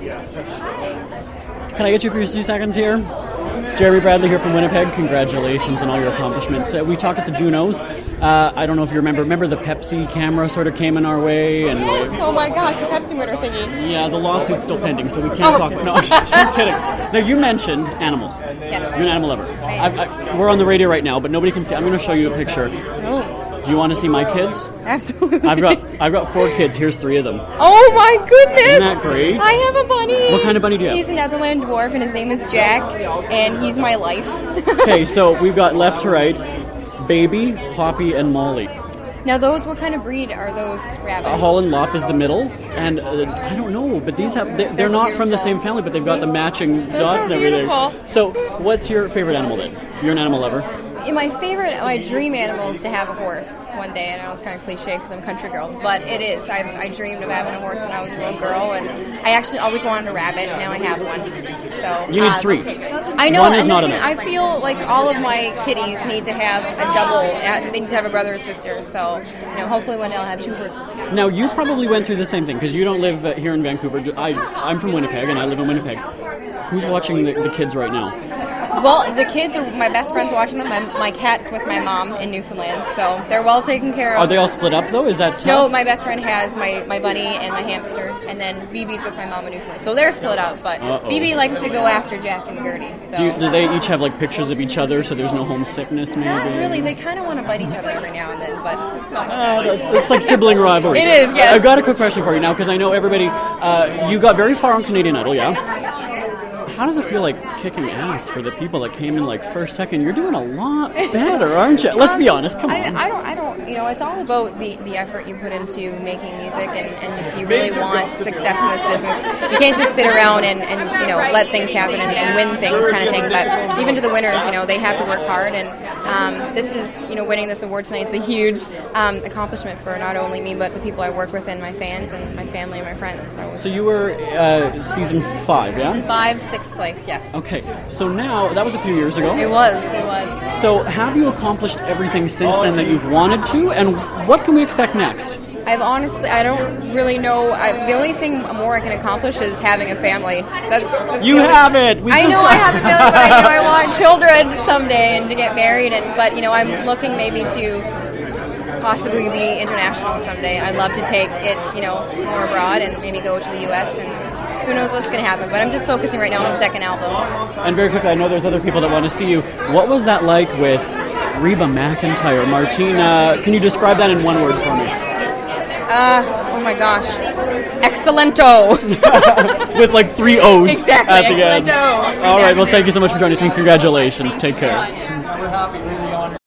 Can I get you for a few seconds here? Jeremy Bradley here from Winnipeg. Congratulations on all your accomplishments. We talked at the Junos. I don't know if you remember the Pepsi camera sort of came in our way. And yes, oh my gosh, the Pepsi winner thingy. Yeah, the lawsuit's still pending, so we can't talk. No, I'm kidding. Now, you mentioned animals. Yes. You're an animal lover. We're on the radio right now, but nobody can see. I'm going to show you a picture. Oh. Do you want to see my kids? Absolutely. I've got 4 kids. Here's 3 of them. Oh my goodness! Isn't that great? I have a bunny. What kind of bunny do you have? He's a Netherland dwarf, and his name is Jack, and he's my life. Okay, so we've got left to right, Baby, Poppy, and Molly. Now, what kind of breed are those rabbits? Holland Lop is the middle, and I don't know, but these they're not from the same family, but they've got the matching dots and everything. Beautiful. So, what's your favorite animal then? You're an animal lover. My dream animal is to have a horse one day. I know it's kind of cliche because I'm a country girl, but it is. I dreamed of having a horse when I was a little girl, and I actually always wanted a rabbit. Now I have one. So you need 3. I know. One is not enough. I feel like all of my kitties need to have a double. They need to have a brother or sister. So hopefully one day I'll have 2 horses. Now you probably went through the same thing because you don't live here in Vancouver. I'm from Winnipeg, and I live in Winnipeg. Who's watching the kids right now? Well, the kids are my best friends watching them. My cat's with my mom in Newfoundland, so they're well taken care of. Are they all split up, though? Is that tough? No, my best friend has my bunny and my hamster, and then BB's with my mom in Newfoundland. So they're split up, but BB likes to go after Jack and Gertie. So. Do they each have, pictures of each other so there's no homesickness, maybe? Not really. They kind of want to bite each other every now and then, but it's not it's like sibling rivalry. It is, yes. I've got a quick question for you now, because I know everybody... you got very far on Canadian Idol, yeah? How does it feel like kicking ass for the people that came in first, second? You're doing a lot better, aren't you? Let's be honest. Come on. I don't. It's all about the effort you put into making music, and if you really want success in this business, you can't just sit around and let things happen and win things kind of thing. But even to the winners, they have to work hard, and this is winning this award tonight. It's a huge accomplishment for not only me but the people I work with and my fans and my family and my friends. So you were season 5, yeah? Season 5, 6th place, yes. Okay, so now, that was a few years ago. It was. So have you accomplished everything since then that you've wanted to, and what can we expect next? I don't really know. The only thing more I can accomplish is having a family. That's you have it! I know I have a family, but I want children someday and to get married, but I'm looking maybe to possibly be international someday. I'd love to take it, more abroad and maybe go to the U.S. and who knows what's going to happen. But I'm just focusing right now on the second album. And very quickly, I know there's other people that want to see you. What was that like with Reba McEntire? Martina, can you describe that in one word for me? Oh my gosh. Excellento! With 3 O's exactly, at the end. Excellento. All right, well, thank you so much for joining us, and congratulations. Take care. So much. We're happy.